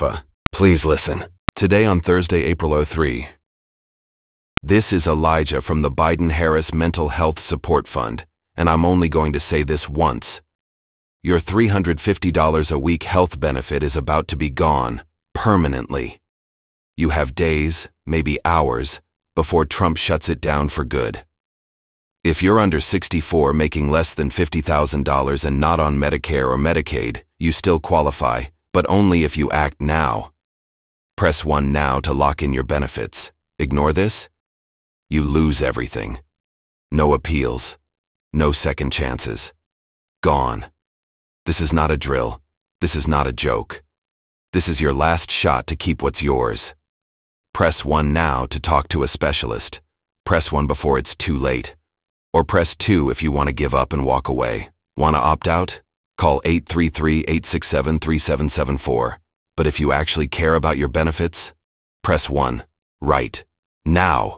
But please listen. Today on Thursday, April 03. This is Elijah from the Biden-Harris Mental Health Support Fund, and I'm only going to say this once. Your $350 a week health benefit is about to be gone, permanently. You have days, maybe hours, before Trump shuts it down for good. If you're under 64 making less than $50,000 and not on Medicare or Medicaid, you still qualify, but only if you act now. Press 1 now to lock in your benefits. Ignore this? You lose everything. No appeals. No second chances. Gone. This is not a drill. This is not a joke. This is your last shot to keep what's yours. Press 1 now to talk to a specialist. Press 1 before it's too late. Or press 2 if you want to give up and walk away. Want to opt out? Call 833-867-3774. But if you actually care about your benefits, press 1. Right. Now.